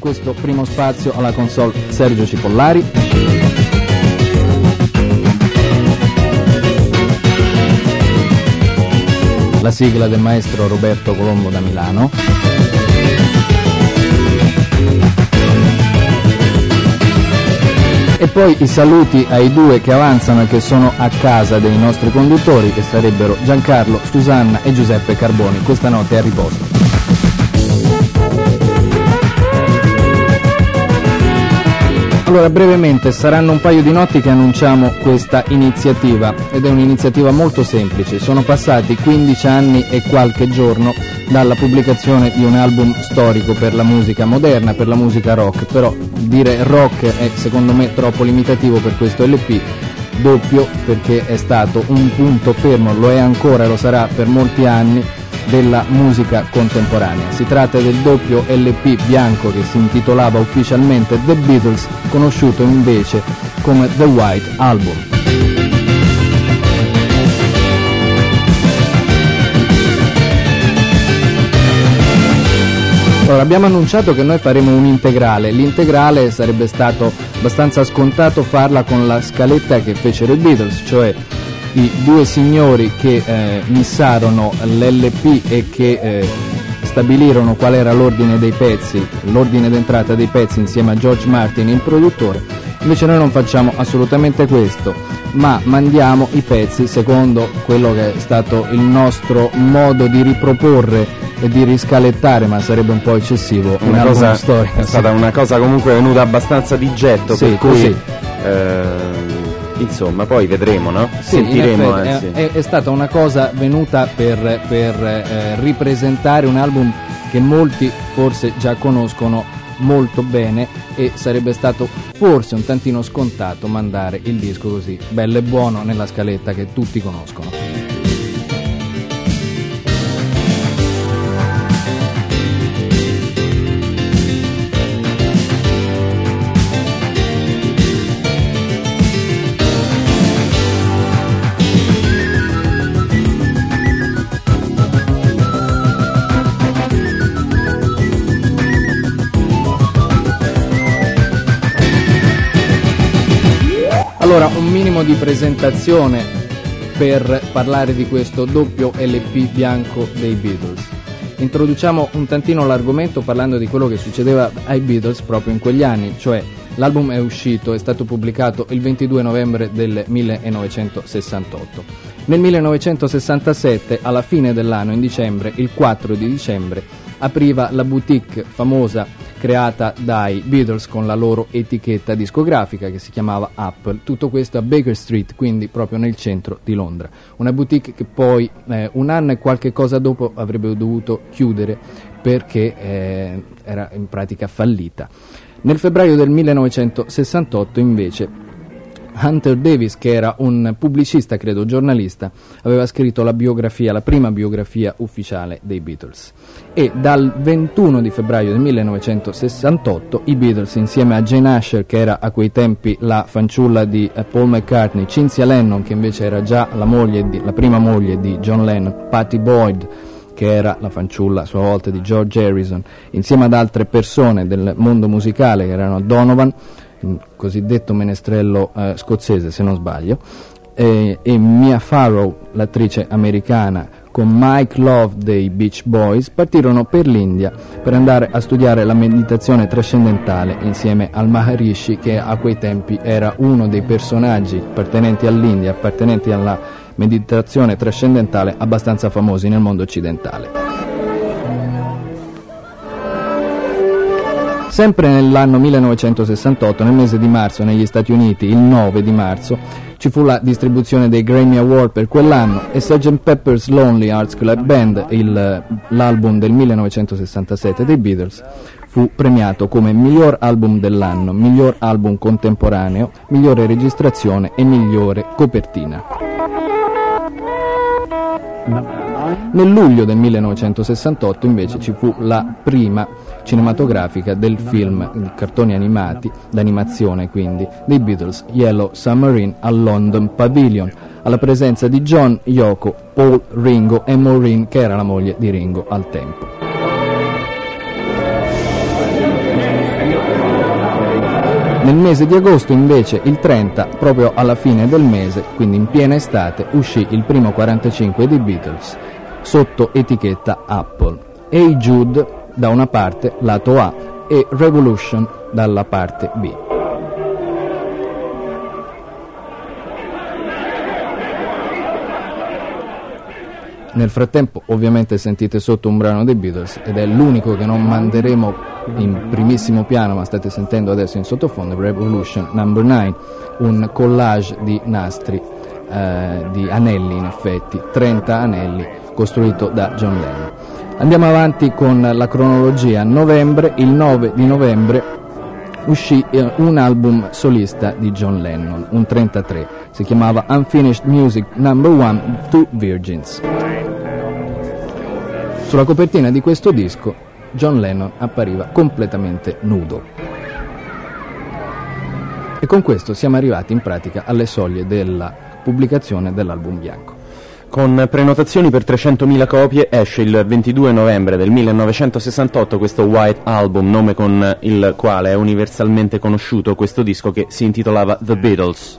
questo primo spazio alla console Sergio Cipollari. La sigla del maestro Roberto Colombo da Milano. E poi i saluti ai due che avanzano e che sono a casa dei nostri conduttori, che sarebbero Giancarlo, Susanna e Giuseppe Carboni. Questa notte è a riposo. Allora, brevemente, saranno un paio di notti che annunciamo questa iniziativa, ed è un'iniziativa molto semplice. Sono passati 15 anni e qualche giorno dalla pubblicazione di un album storico per la musica moderna, per la musica rock, però dire rock è secondo me troppo limitativo per questo LP doppio, perché è stato un punto fermo, lo è ancora e lo sarà per molti anni, della musica contemporanea. Si tratta del doppio LP bianco che si intitolava ufficialmente The Beatles, conosciuto invece come The White Album. Allora, abbiamo annunciato che noi faremo un integrale. L'integrale sarebbe stato abbastanza scontato farla con la scaletta che fecero i Beatles, cioè i due signori che missarono l'LP e che stabilirono qual era l'ordine dei pezzi, l'ordine d'entrata dei pezzi insieme a George Martin, il produttore. Invece noi non facciamo assolutamente questo, ma mandiamo i pezzi secondo quello che è stato il nostro modo di riproporre e di riscalettare, ma sarebbe un po' eccessivo. Una cosa storica. È stata una cosa comunque venuta abbastanza di getto, sì, per cui insomma poi vedremo, no? Sì, sentiremo. È stata una cosa venuta per ripresentare un album che molti forse già conoscono molto bene, e sarebbe stato forse un tantino scontato mandare il disco così bello e buono nella scaletta che tutti conoscono. Allora, un minimo di presentazione per parlare di questo doppio LP bianco dei Beatles. Introduciamo un tantino l'argomento parlando di quello che succedeva ai Beatles proprio in quegli anni, cioè l'album è uscito, è stato pubblicato il 22 novembre del 1968. Nel 1967, alla fine dell'anno, in dicembre, il 4 di dicembre, apriva la boutique famosa creata dai Beatles con la loro etichetta discografica che si chiamava Apple. Tutto questo a Baker Street, quindi proprio nel centro di Londra. Una boutique che poi un anno e qualche cosa dopo avrebbe dovuto chiudere perché era in pratica fallita. Nel febbraio del 1968 invece Hunter Davis, che era un pubblicista, credo giornalista, aveva scritto la biografia, la prima biografia ufficiale dei Beatles, e dal 21 di febbraio del 1968 i Beatles, insieme a Jane Asher, che era a quei tempi la fanciulla di Paul McCartney, Cynthia Lennon, che invece era già la prima moglie di John Lennon, Pattie Boyd, che era la fanciulla a sua volta di George Harrison, insieme ad altre persone del mondo musicale che erano Donovan, il cosiddetto menestrello scozzese se non sbaglio, e Mia Farrow, l'attrice americana, con Mike Love dei Beach Boys, partirono per l'India per andare a studiare la meditazione trascendentale insieme al Maharishi, che a quei tempi era uno dei personaggi appartenenti all'India, appartenenti alla meditazione trascendentale abbastanza famosi nel mondo occidentale. Sempre nell'anno 1968, nel mese di marzo, negli Stati Uniti, il 9 di marzo, ci fu la distribuzione dei Grammy Award per quell'anno, e Sgt. Pepper's Lonely Hearts Club Band, l'album del 1967 dei Beatles, fu premiato come miglior album dell'anno, miglior album contemporaneo, migliore registrazione e migliore copertina. Nel luglio del 1968 invece ci fu la prima cinematografica del film, cartoni animati, d'animazione quindi, dei Beatles, Yellow Submarine, al London Pavilion, alla presenza di John, Yoko, Paul, Ringo e Maureen, che era la moglie di Ringo al tempo. Nel mese di agosto invece, il 30, proprio alla fine del mese, quindi in piena estate, uscì il primo 45 dei Beatles sotto etichetta Apple. Hey Jude da una parte, lato A, e Revolution dalla parte B. Nel frattempo ovviamente sentite sotto un brano dei Beatles ed è l'unico che non manderemo in primissimo piano, ma state sentendo adesso in sottofondo, Revolution Number 9, un collage di nastri, di anelli in effetti, 30 anelli, costruito da John Lennon. Andiamo avanti con la cronologia. Novembre, il 9 di novembre uscì un album solista di John Lennon, un 33, si chiamava Unfinished Music Number 1, Two Virgins. Sulla copertina di questo disco John Lennon appariva completamente nudo. E con questo siamo arrivati in pratica alle soglie della pubblicazione dell'album bianco. Con prenotazioni per 300.000 copie esce il 22 novembre del 1968 questo White Album, nome con il quale è universalmente conosciuto questo disco, che si intitolava The Beatles.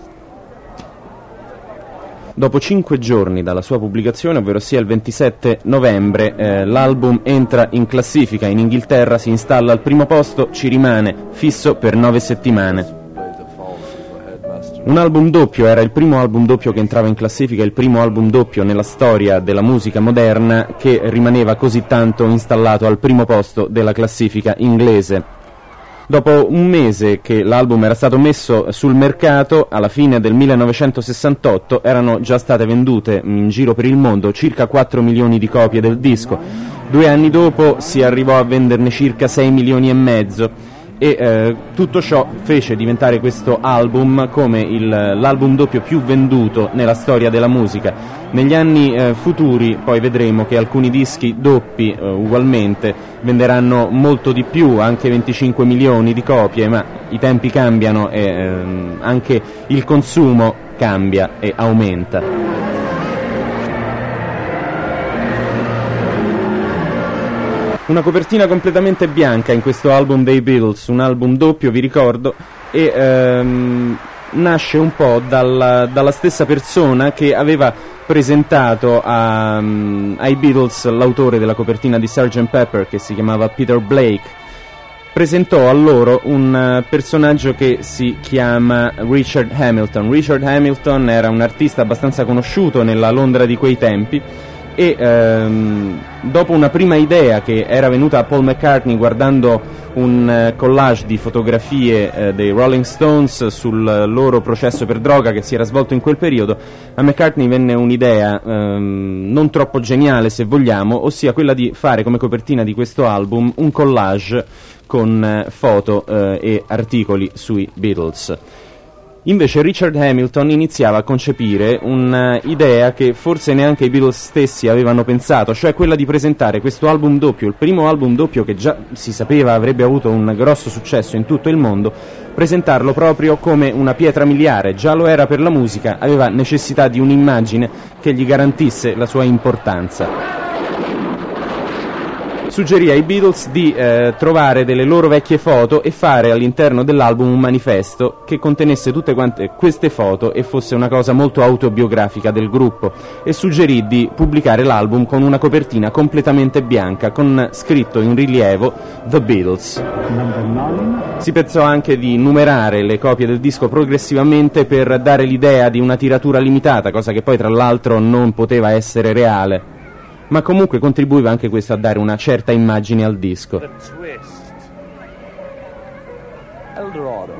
Dopo 5 giorni dalla sua pubblicazione, ovvero sia il 27 novembre, l'album entra in classifica in Inghilterra, si installa al primo posto, ci rimane fisso per 9 settimane. Un album doppio, era il primo album doppio che entrava in classifica, il primo album doppio nella storia della musica moderna che rimaneva così tanto installato al primo posto della classifica inglese. Dopo un mese che l'album era stato messo sul mercato, alla fine del 1968 erano già state vendute in giro per il mondo circa 4 milioni di copie del disco. 2 anni dopo si arrivò a venderne circa 6 milioni e mezzo. E tutto ciò fece diventare questo album come l'album doppio più venduto nella storia della musica. Negli anni futuri poi vedremo che alcuni dischi doppi ugualmente venderanno molto di più, anche 25 milioni di copie, ma i tempi cambiano e anche il consumo cambia e aumenta. Una copertina completamente bianca in questo album dei Beatles, un album doppio, vi ricordo, e nasce un po' dalla stessa persona che aveva presentato ai Beatles l'autore della copertina di Sgt. Pepper, che si chiamava Peter Blake. Presentò a loro un personaggio che si chiama Richard Hamilton. Richard Hamilton era un artista abbastanza conosciuto nella Londra di quei tempi, e dopo una prima idea che era venuta a Paul McCartney guardando un collage di fotografie dei Rolling Stones sul loro processo per droga che si era svolto in quel periodo, a McCartney venne un'idea non troppo geniale, se vogliamo, ossia quella di fare come copertina di questo album un collage con foto e articoli sui Beatles. Invece Richard Hamilton iniziava a concepire un'idea che forse neanche i Beatles stessi avevano pensato, cioè quella di presentare questo album doppio, il primo album doppio che già si sapeva avrebbe avuto un grosso successo in tutto il mondo, presentarlo proprio come una pietra miliare. Già lo era per la musica, aveva necessità di un'immagine che gli garantisse la sua importanza. Suggerì ai Beatles di trovare delle loro vecchie foto e fare all'interno dell'album un manifesto che contenesse tutte quante queste foto e fosse una cosa molto autobiografica del gruppo, e suggerì di pubblicare l'album con una copertina completamente bianca con scritto in rilievo The Beatles. Si pensò anche di numerare le copie del disco progressivamente per dare l'idea di una tiratura limitata, cosa che poi tra l'altro non poteva essere reale, ma comunque contribuiva anche questo a dare una certa immagine al disco. Eldorado.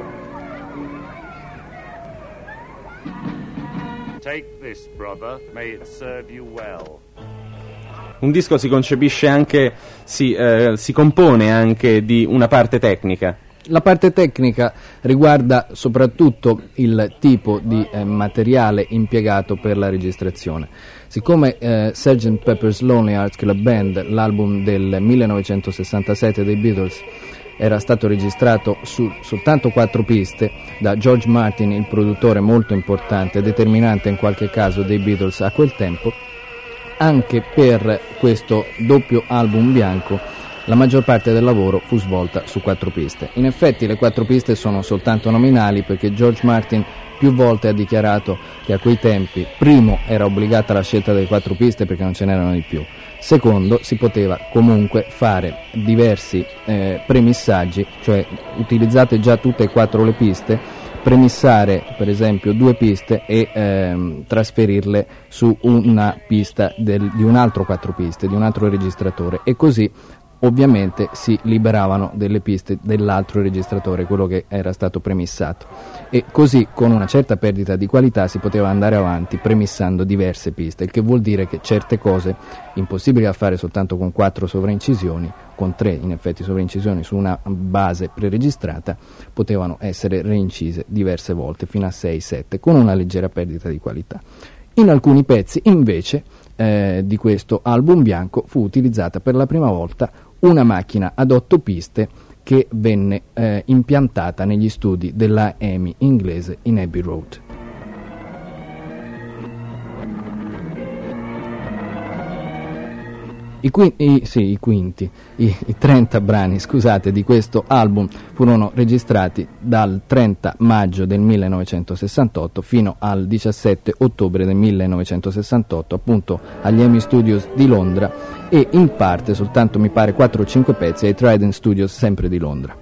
Take this, brother. May it serve you well. Un disco si concepisce anche, si compone anche di una parte tecnica. La parte tecnica riguarda soprattutto il tipo di materiale impiegato per la registrazione. Siccome Sgt. Pepper's Lonely Hearts Club Band, l'album del 1967 dei Beatles, era stato registrato su soltanto 4 piste da George Martin, il produttore molto importante e determinante in qualche caso dei Beatles a quel tempo, anche per questo doppio album bianco La maggior parte del lavoro fu svolta su 4 piste. In effetti le 4 piste sono soltanto nominali, perché George Martin più volte ha dichiarato che a quei tempi, primo, era obbligata la scelta delle 4 piste perché non ce n'erano di più, secondo, si poteva comunque fare diversi premissaggi, cioè utilizzate già tutte e 4 le piste, premissare per esempio 2 piste e trasferirle su una pista di un altro 4 piste, di un altro registratore, e così ovviamente si liberavano delle piste dell'altro registratore, quello che era stato premissato, e così con una certa perdita di qualità si poteva andare avanti premissando diverse piste, il che vuol dire che certe cose impossibili da fare soltanto con 4 sovraincisioni, con 3 in effetti sovraincisioni su una base preregistrata, potevano essere reincise diverse volte fino a 6-7 con una leggera perdita di qualità. In alcuni pezzi invece di questo album bianco fu utilizzata per la prima volta una macchina ad 8 piste che venne impiantata negli studi della EMI inglese in Abbey Road. I 30 brani, scusate, di questo album furono registrati dal 30 maggio del 1968 fino al 17 ottobre del 1968, appunto agli EMI Studios di Londra, e in parte, soltanto mi pare 4 o 5 pezzi, ai Trident Studios sempre di Londra.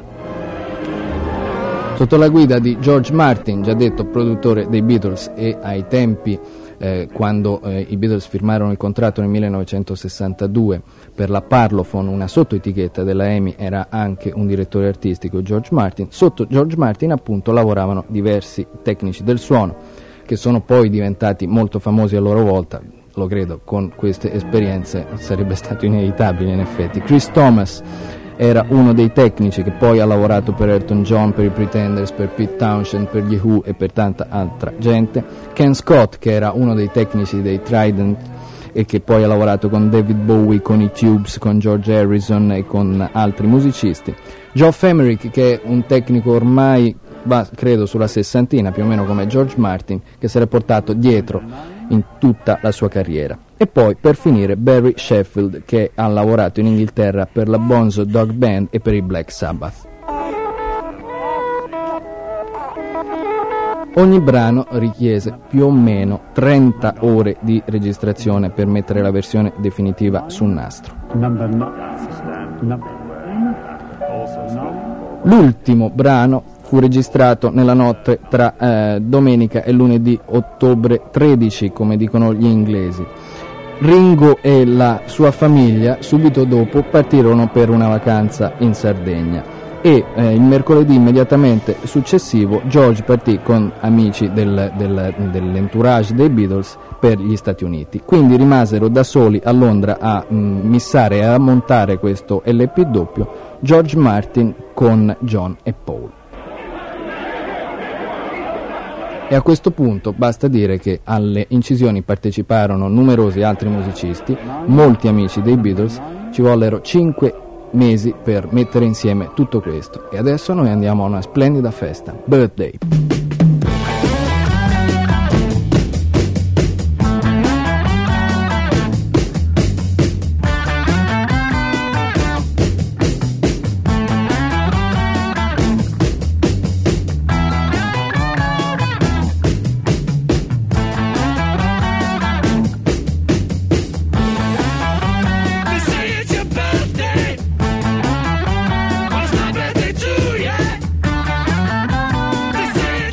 Sotto la guida di George Martin, già detto produttore dei Beatles, e ai tempi quando i Beatles firmarono il contratto nel 1962 per la Parlophone, una sottoetichetta della EMI, era anche un direttore artistico, George Martin. Sotto George Martin appunto lavoravano diversi tecnici del suono che sono poi diventati molto famosi a loro volta, lo credo, con queste esperienze sarebbe stato inevitabile in effetti. Chris Thomas era uno dei tecnici che poi ha lavorato per Elton John, per i Pretenders, per Pete Townshend, per gli Who e per tanta altra gente. Ken Scott, che era uno dei tecnici dei Trident e che poi ha lavorato con David Bowie, con i Tubes, con George Harrison e con altri musicisti. Geoff Emerick, che è un tecnico ormai credo sulla sessantina, più o meno come George Martin, che si era portato dietro in tutta la sua carriera. E poi per finire Barry Sheffield, che ha lavorato in Inghilterra per la Bonzo Dog Band e per i Black Sabbath. Ogni brano richiese più o meno 30 ore di registrazione per mettere la versione definitiva sul nastro. L'ultimo brano fu registrato nella notte tra domenica e lunedì ottobre 13, come dicono gli inglesi. Ringo e la sua famiglia subito dopo partirono per una vacanza in Sardegna e il mercoledì immediatamente successivo George partì con amici dell'entourage dei Beatles per gli Stati Uniti. Quindi rimasero da soli a Londra a missare e a montare questo LP doppio, George Martin con John e Paul. E a questo punto basta dire che alle incisioni parteciparono numerosi altri musicisti, molti amici dei Beatles. Ci vollero 5 mesi per mettere insieme tutto questo, e adesso noi andiamo a una splendida festa, Birthday. It's my birthday too, yeah.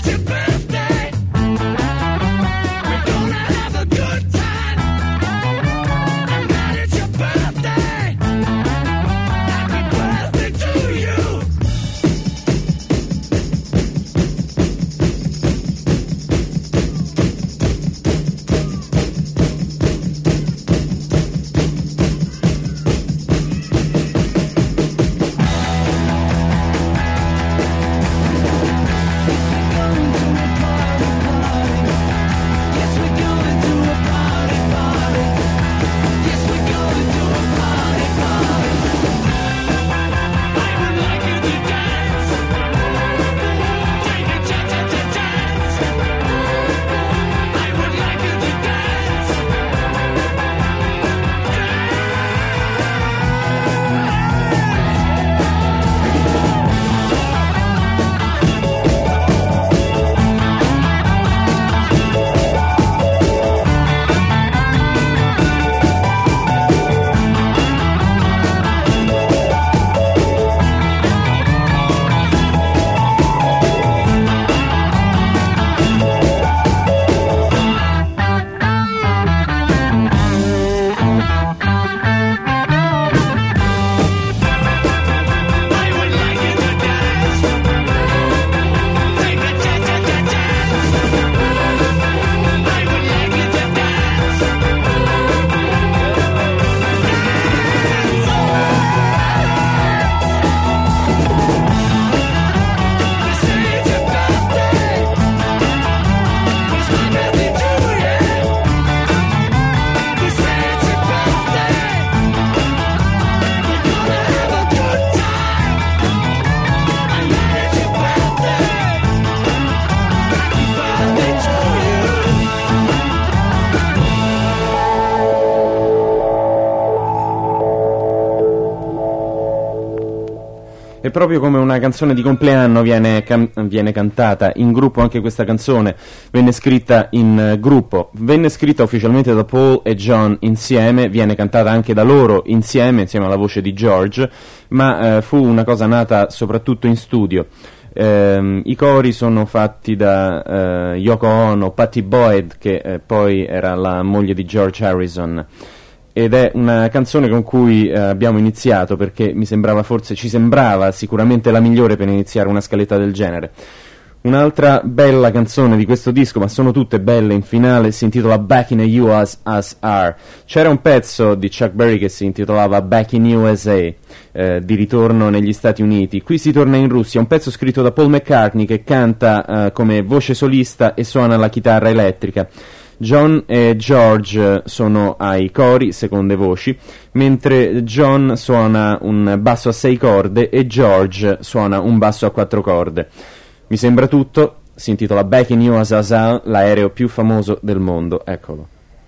E proprio come una canzone di compleanno viene cantata in gruppo, anche questa canzone venne scritta in gruppo, venne scritta ufficialmente da Paul e John insieme, viene cantata anche da loro insieme alla voce di George, ma fu una cosa nata soprattutto in studio. I cori sono fatti da Yoko Ono, Pattie Boyd, che poi era la moglie di George Harrison, ed è una canzone con cui abbiamo iniziato perché ci sembrava sicuramente la migliore per iniziare una scaletta del genere. Un'altra bella canzone di questo disco, ma sono tutte belle in finale, si intitola Back in the USSR. C'era un pezzo di Chuck Berry che si intitolava Back in USA, di ritorno negli Stati Uniti. Qui si torna in Russia, un pezzo scritto da Paul McCartney che canta come voce solista e suona la chitarra elettrica. John e George sono ai cori, seconde voci, mentre John suona un basso a 6 corde e George suona un basso a 4 corde. Mi sembra tutto, si intitola Back in USSR, l'aereo più famoso del mondo, eccolo.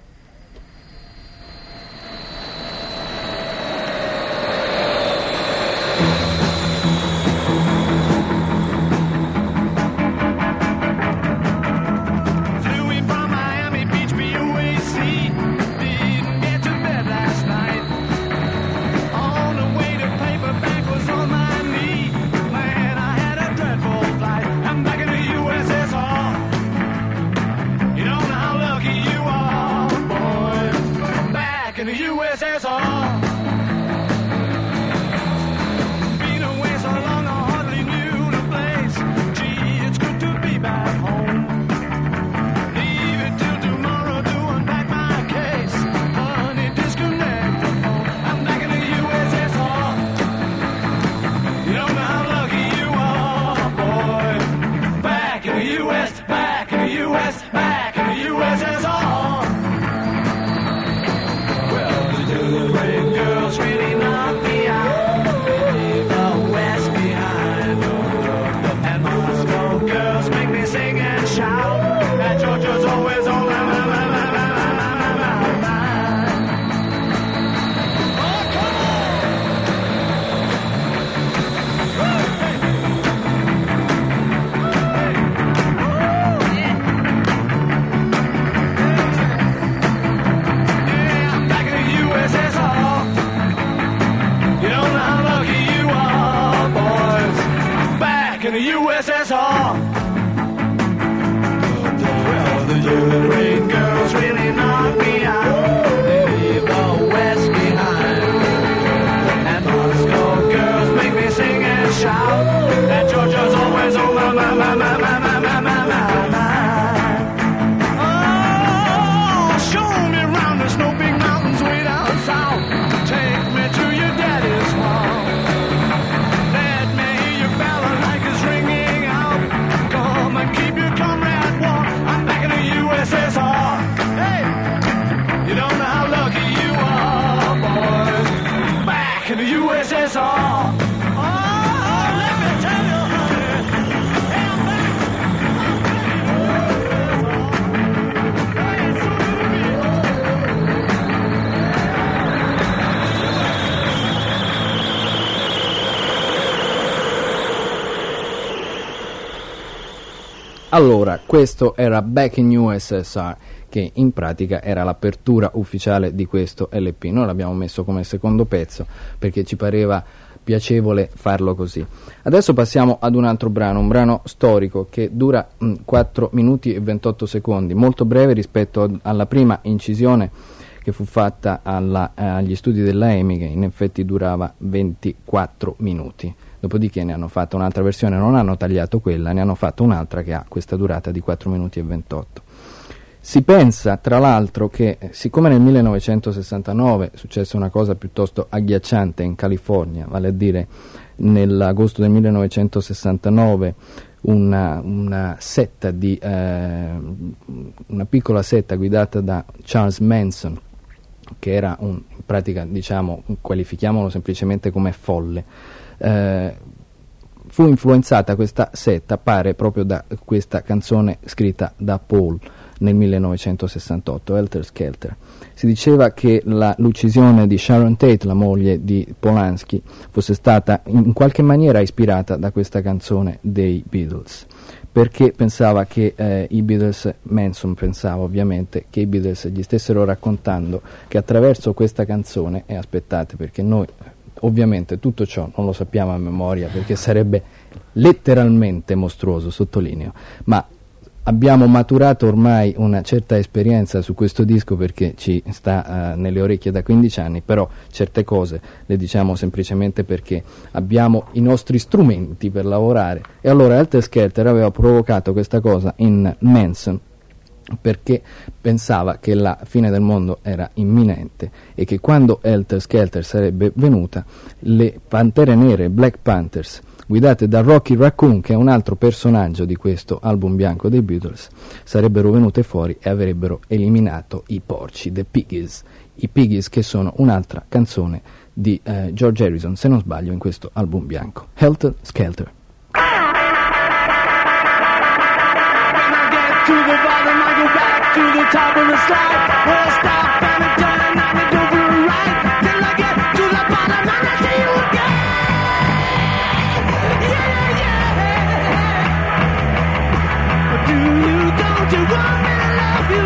Allora, questo era Back in USSR, che in pratica era l'apertura ufficiale di questo LP. Noi l'abbiamo messo come secondo pezzo perché ci pareva piacevole farlo così. Adesso passiamo ad un altro brano, un brano storico che dura 4 minuti e 28 secondi, molto breve rispetto alla prima incisione che fu fatta agli studi della EMI, che in effetti durava 24 minuti. Dopodiché ne hanno fatto un'altra versione, non hanno tagliato quella, ne hanno fatto un'altra che ha questa durata di 4 minuti e 28. Si pensa, tra l'altro, che siccome nel 1969 successe una cosa piuttosto agghiacciante in California, vale a dire nell'agosto del 1969 una setta una piccola setta guidata da Charles Manson, che era in pratica, diciamo, qualifichiamolo semplicemente come folle, fu influenzata questa setta, pare, proprio da questa canzone scritta da Paul. nel 1968, Helter Skelter. Si diceva che l'uccisione di Sharon Tate, la moglie di Polanski, fosse stata in qualche maniera ispirata da questa canzone dei Beatles, perché pensava che i Beatles, Manson pensava ovviamente, che i Beatles gli stessero raccontando che attraverso questa canzone, e aspettate perché noi ovviamente tutto ciò non lo sappiamo a memoria perché sarebbe letteralmente mostruoso, sottolineo, ma abbiamo maturato ormai una certa esperienza su questo disco perché ci sta nelle orecchie da 15 anni, però certe cose le diciamo semplicemente perché abbiamo i nostri strumenti per lavorare. E allora Helter Skelter aveva provocato questa cosa in Manson perché pensava che la fine del mondo era imminente e che quando Helter Skelter sarebbe venuta, le Pantere Nere, Black Panthers, guidate da Rocky Raccoon, che è un altro personaggio di questo album bianco dei Beatles, sarebbero venute fuori e avrebbero eliminato i porci, The Piggies, i Piggies, che sono un'altra canzone di George Harrison, se non sbaglio, in questo album bianco. Helter Skelter. To the bottom, I go back to the top of the slide. Where I stop and I turn and I go for a ride. Till I get to the bottom and I see you again. Yeah, yeah. But do you, don't you want me to love you?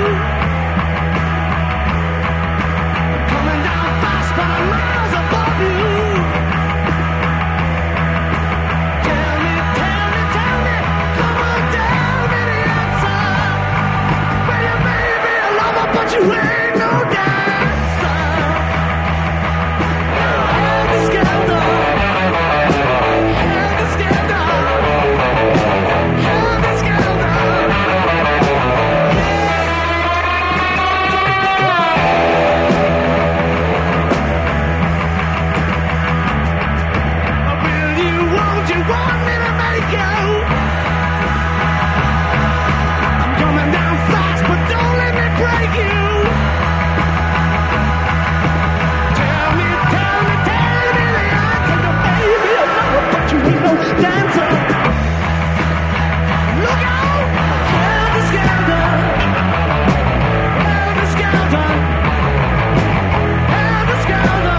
I'm coming down fast, but I'm miles above you. Tell me, come on, tell me the answer. But you ain't no dancer. Helter Skelter, Helter Skelter, Helter Skelter. Will you, won't you want me to make you? I'm coming down fast, but don't let me break you. Tell me the answer. No, baby, I know it, but you ain't no dancer. Look out, Helter Skelter, Helter Skelter, Helter Skelter.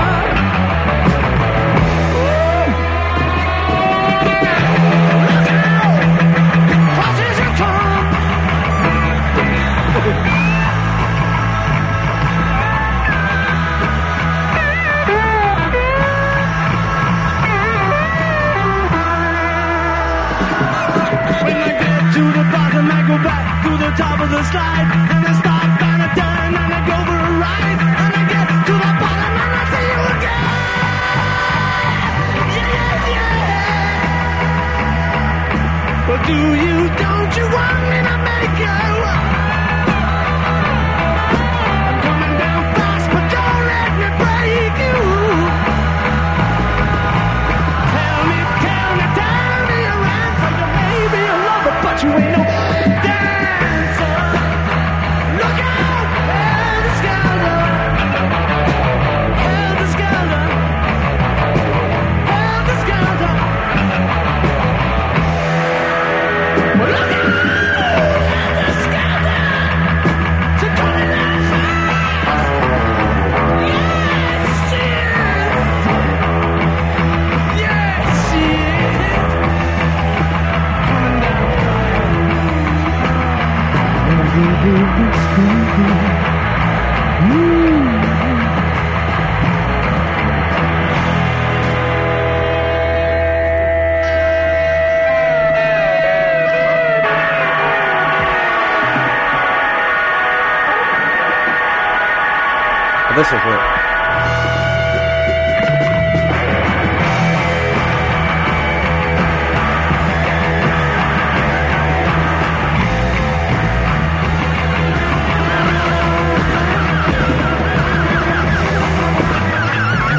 Look out, horses you come. When I get to the bottom, I go back to the top of the slide. And I stop and I turn and I go for a ride. And I get to the bottom and I see you again. Yeah, yeah. But do you, don't you want me to make you? I'm coming down fast, but don't let me break you. Tell me your answer. You may be a lover, but you ain't no dancer. Look out, Helter Skelter, Helter Skelter, Helter Skelter. Well, look out, Helter Skelter. You're coming down fast. Yes, she is. Yes, she is. Coming down. Adesso poi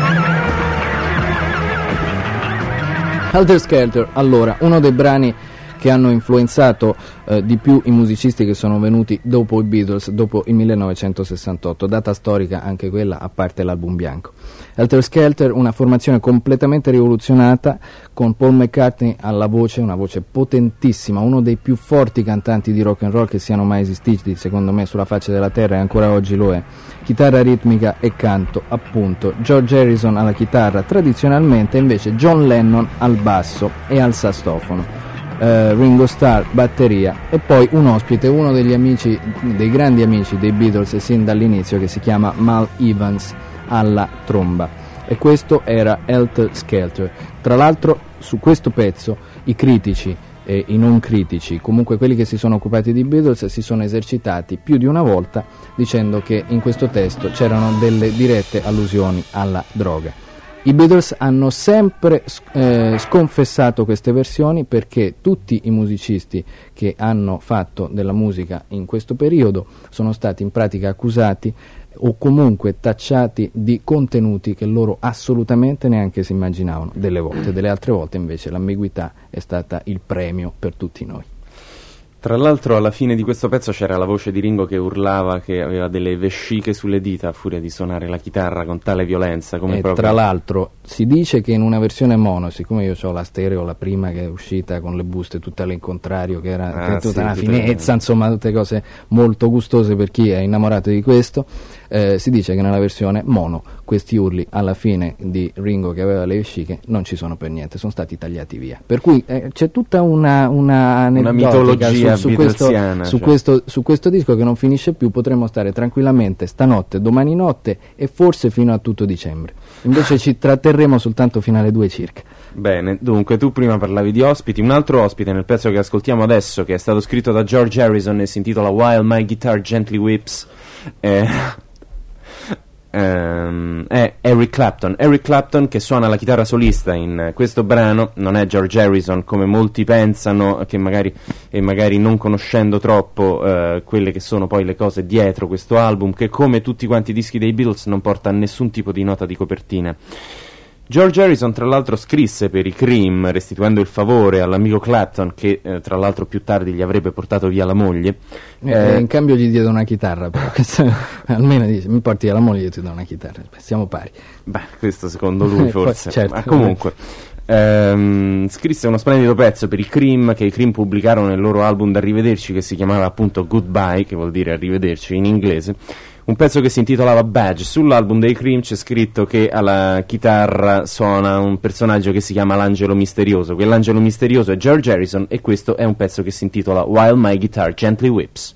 Helter Skelter, allora, uno dei brani che hanno influenzato di più i musicisti che sono venuti dopo i Beatles, dopo il 1968, data storica anche quella, a parte l'album bianco. Helter Skelter, una formazione completamente rivoluzionata, con Paul McCartney alla voce, una voce potentissima, uno dei più forti cantanti di rock and roll che siano mai esistiti, secondo me, sulla faccia della terra, e ancora oggi lo è. Chitarra ritmica e canto, appunto. George Harrison alla chitarra tradizionalmente, invece John Lennon al basso e al sassofono. Ringo Starr batteria, e poi un ospite, uno degli amici, dei grandi amici dei Beatles sin dall'inizio, che si chiama Mal Evans alla tromba, e questo era Helter Skelter. Tra l'altro su questo pezzo i critici e i non critici, comunque quelli che si sono occupati di Beatles, si sono esercitati più di una volta dicendo che in questo testo c'erano delle dirette allusioni alla droga. I Beatles hanno sempre sconfessato queste versioni, perché tutti i musicisti che hanno fatto della musica in questo periodo sono stati in pratica accusati o comunque tacciati di contenuti che loro assolutamente neanche si immaginavano delle volte. Delle altre volte invece l'ambiguità è stata il premio per tutti noi. Tra l'altro alla fine di questo pezzo c'era la voce di Ringo che urlava che aveva delle vesciche sulle dita a furia di suonare la chitarra con tale violenza, come proprio... Tra l'altro si dice che in una versione mono, siccome io ho la stereo, la prima che è uscita con le buste tutte all'incontrario, che era tutta una finezza, insomma tutte cose molto gustose per chi è innamorato di questo, si dice che nella versione mono questi urli alla fine di Ringo che aveva le vesciche non ci sono per niente, sono stati tagliati via, per cui c'è tutta una mitologia su questo disco che non finisce più. Potremmo stare tranquillamente stanotte, domani notte e forse fino a tutto dicembre, invece ci tratterremo soltanto fino alle 2 circa. Bene, dunque tu prima parlavi di ospiti, un altro ospite nel pezzo che ascoltiamo adesso, che è stato scritto da George Harrison e si intitola While My Guitar Gently Weeps, è Eric Clapton, che suona la chitarra solista in questo brano. Non è George Harrison come molti pensano, che magari non conoscendo troppo quelle che sono poi le cose dietro questo album, che come tutti quanti i dischi dei Beatles non porta nessun tipo di nota di copertina. George Harrison tra l'altro scrisse per i Cream, restituendo il favore all'amico Clapton, che tra l'altro più tardi gli avrebbe portato via la moglie. In cambio gli diede una chitarra, però almeno dice: mi porti via la moglie, io ti do una chitarra, siamo pari. Beh, questo secondo lui forse. Poi, certo, ma comunque scrisse uno splendido pezzo per i Cream, che i Cream pubblicarono nel loro album d'arrivederci, che si chiamava appunto Goodbye, che vuol dire arrivederci in inglese. Un pezzo che si intitolava Badge. Sull'album dei Cream c'è scritto che alla chitarra suona un personaggio che si chiama l'Angelo Misterioso. Quell'Angelo Misterioso è George Harrison, e questo è un pezzo che si intitola While My Guitar Gently Weeps.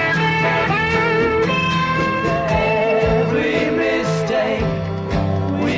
Every mistake we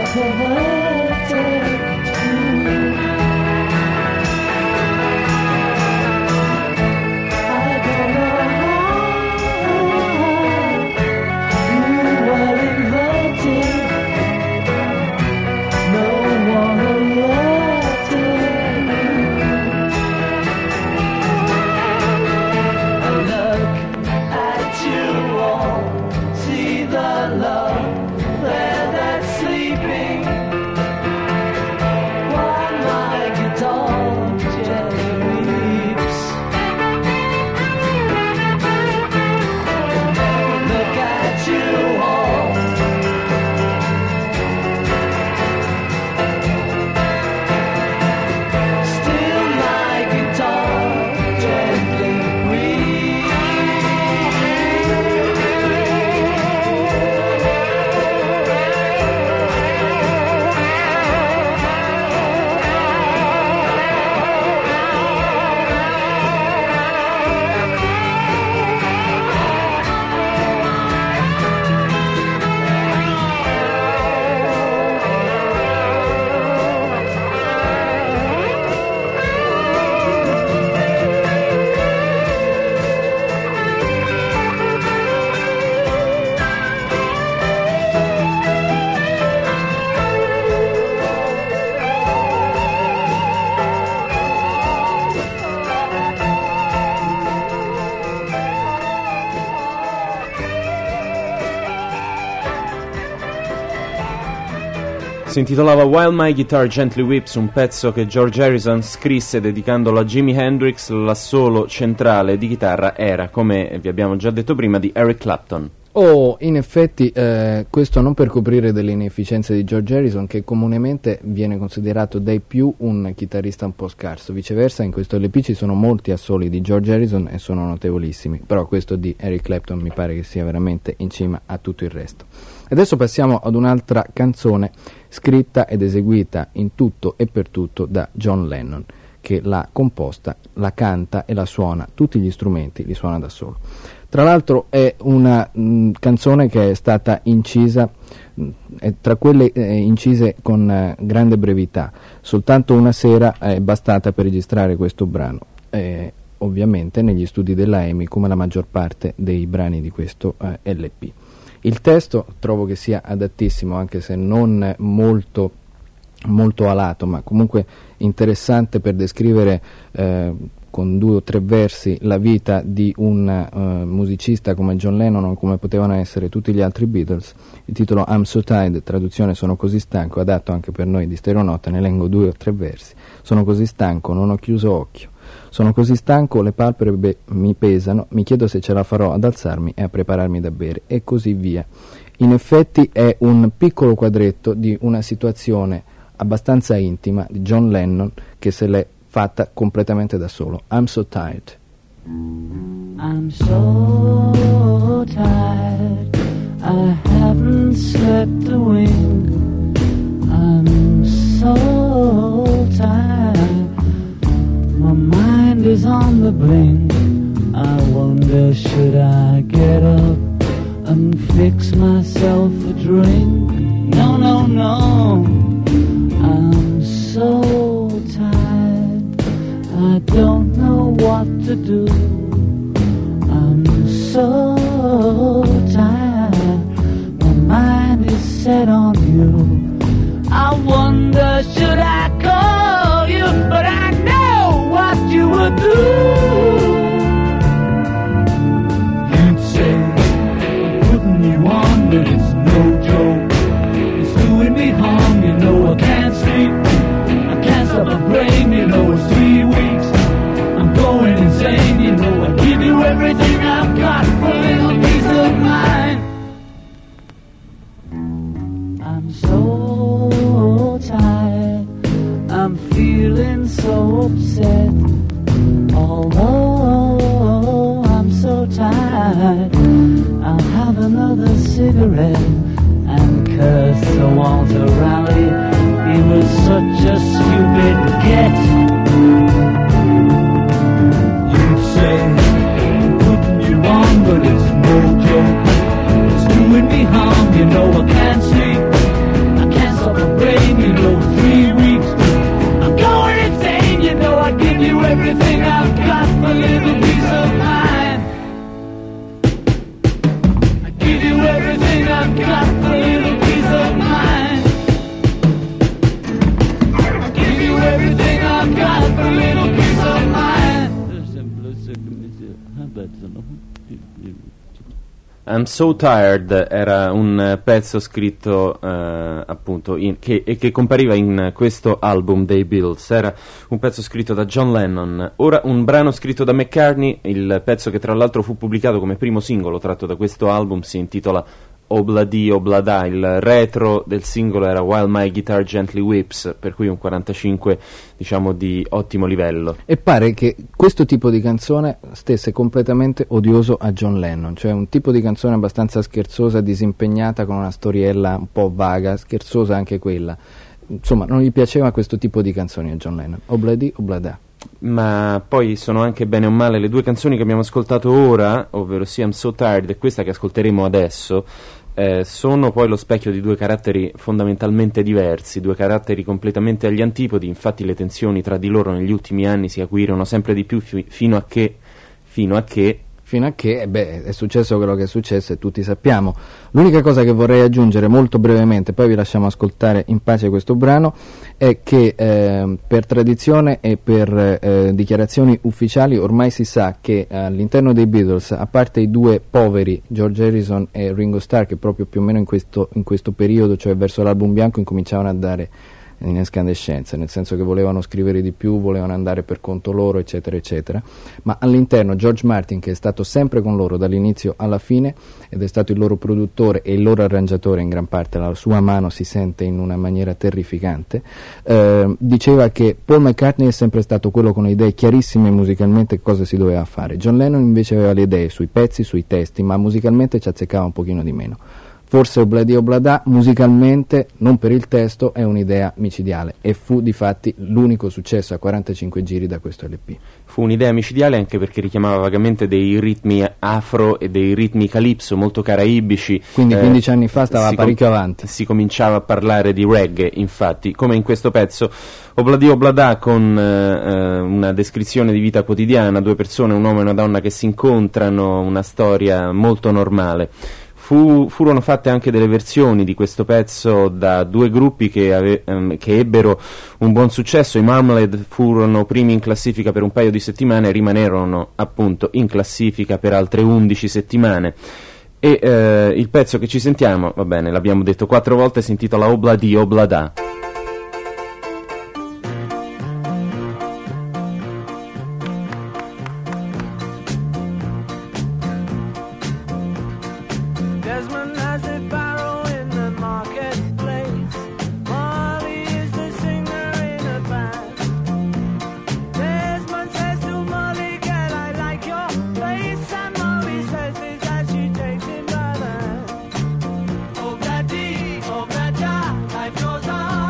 Si intitolava While My Guitar Gently Weeps, un pezzo che George Harrison scrisse dedicandolo a Jimi Hendrix. L'assolo centrale di chitarra era, come vi abbiamo già detto prima, di Eric Clapton. Oh, in effetti questo non per coprire delle inefficienze di George Harrison, che comunemente viene considerato dai più un chitarrista un po' scarso. Viceversa, in questo LP ci sono molti assoli di George Harrison e sono notevolissimi, però questo di Eric Clapton mi pare che sia veramente in cima a tutto il resto. Adesso passiamo ad un'altra canzone scritta ed eseguita in tutto e per tutto da John Lennon, che l'ha composta, la canta e la suona, tutti gli strumenti li suona da solo. Tra l'altro è una canzone che è stata incisa, è tra quelle incise con grande brevità, soltanto una sera è bastata per registrare questo brano, ovviamente negli studi della EMI, come la maggior parte dei brani di questo LP. Il testo trovo che sia adattissimo, anche se non molto alato, ma comunque interessante per descrivere con 2 o 3 versi la vita di un musicista come John Lennon o come potevano essere tutti gli altri Beatles. Il titolo I'm So Tired, traduzione sono così stanco, adatto anche per noi di Stereonotte, ne leggo 2 o 3 versi. Sono così stanco, non ho chiuso occhio. Sono così stanco, le palpebre mi pesano, mi chiedo se ce la farò ad alzarmi e a prepararmi da bere, e così via. In effetti è un piccolo quadretto di una situazione abbastanza intima di John Lennon, che se l'è fatta completamente da solo. I'm so tired. I'm so tired, I haven't slept a wink. I'm so tired, my mind is on the blink. I wonder, should I get up and fix myself a drink? No, no, no, I'm so tired, I don't know what to do. I'm so tired, my mind is set on you. I wonder, should I call you, but I know what you would do. You'd say, putting you on, but it's no joke. It's doing me harm, you know I can't sleep. I can't stop my brain, you know it's 3 weeks. I'm going insane, you know I give you everything I've got for a little peace of mind. I'm so tired, I'm feeling so upset. Although I'm so tired, I'll have another cigarette and curse Sir Walter Raleigh. He was such a stupid get. You'd say, putting you on, but it's no joke. It's doing me harm, you know I can't sleep. up a brain, you know, 3 weeks. I'm going insane, you know, I give you everything I've got for a little piece of mind. I give you everything I've got for a little piece of mind. I give you everything I've got for a little piece of mind. I'm So Tired era un pezzo scritto appunto che compariva in questo album dei Beatles. Era un pezzo scritto da John Lennon. Ora un brano scritto da McCartney. Il pezzo che tra l'altro fu pubblicato come primo singolo tratto da questo album si intitola Obladi Oblada. Il retro del singolo era While My Guitar Gently Weeps, per cui un 45 diciamo di ottimo livello. E pare che questo tipo di canzone stesse completamente odioso a John Lennon, cioè un tipo di canzone abbastanza scherzosa, disimpegnata, con una storiella un po' vaga, scherzosa anche quella. Insomma, non gli piaceva questo tipo di canzoni a John Lennon. Obladi Oblada. Ma poi sono anche bene o male le due canzoni che abbiamo ascoltato ora, ovvero sia I'm So Tired e questa che ascolteremo adesso. Sono poi lo specchio di due caratteri fondamentalmente diversi, due caratteri completamente agli antipodi. Infatti le tensioni tra di loro negli ultimi anni si acuirono sempre di più fino a che è successo quello che è successo e tutti sappiamo. L'unica cosa che vorrei aggiungere molto brevemente, poi vi lasciamo ascoltare in pace questo brano, è che per tradizione e per dichiarazioni ufficiali ormai si sa che all'interno dei Beatles, a parte i due poveri George Harrison e Ringo Starr, che proprio più o meno in questo periodo, cioè verso l'album bianco, incominciavano a dare in escandescenza, nel senso che volevano scrivere di più, volevano andare per conto loro, eccetera eccetera, ma all'interno George Martin, che è stato sempre con loro dall'inizio alla fine ed è stato il loro produttore e il loro arrangiatore in gran parte, la sua mano si sente in una maniera terrificante, diceva che Paul McCartney è sempre stato quello con le idee chiarissime musicalmente cosa si doveva fare. John Lennon invece aveva le idee sui pezzi, sui testi, ma musicalmente ci azzeccava un pochino di meno. Forse Obladi Oblada musicalmente, non per il testo, è un'idea micidiale e fu difatti l'unico successo a 45 giri da questo LP. Fu un'idea micidiale anche perché richiamava vagamente dei ritmi afro e dei ritmi calypso molto caraibici. Quindi 15 anni fa stava parecchio avanti. Si cominciava a parlare di reggae, infatti, come in questo pezzo Obladi Oblada, con una descrizione di vita quotidiana, due persone, un uomo e una donna che si incontrano, una storia molto normale. Furono fatte anche delle versioni di questo pezzo da due gruppi che ebbero un buon successo. I Marmalade furono primi in classifica per un paio di settimane e rimanerono appunto in classifica per altre 11 settimane. E il pezzo che ci sentiamo, va bene, l'abbiamo detto 4 volte, si intitola Obladi Oblada. Life goes on.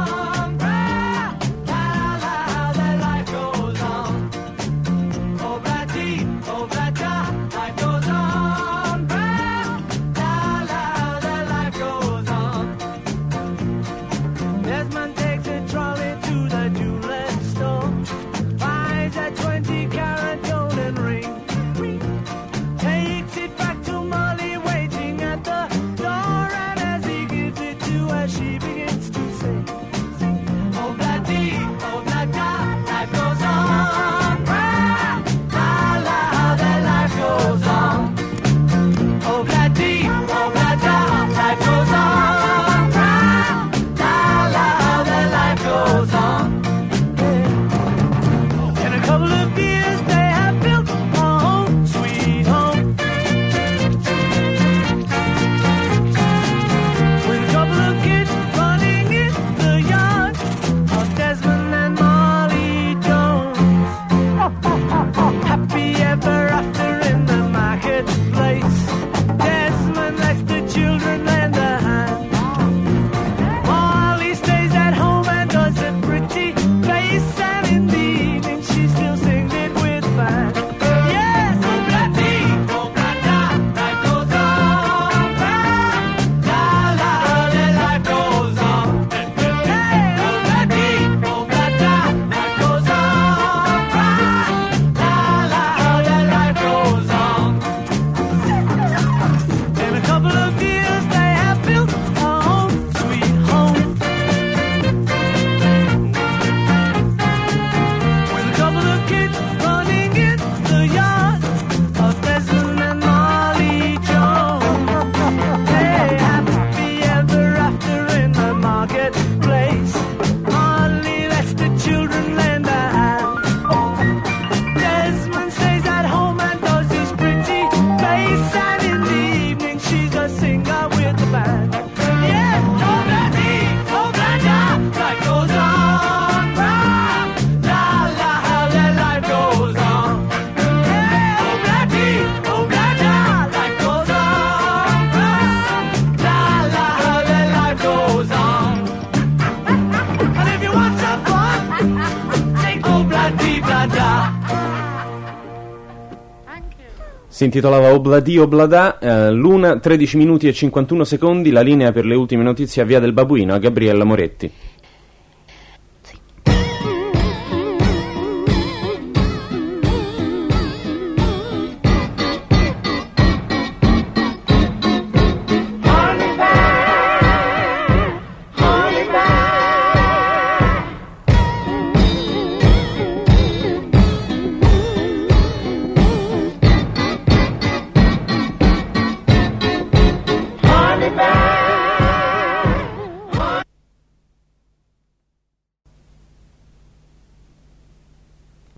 Si intitolava Obladi Oblada, l'una 13 minuti e 51 secondi, la linea per le ultime notizie a Via del Babuino a Gabriella Moretti.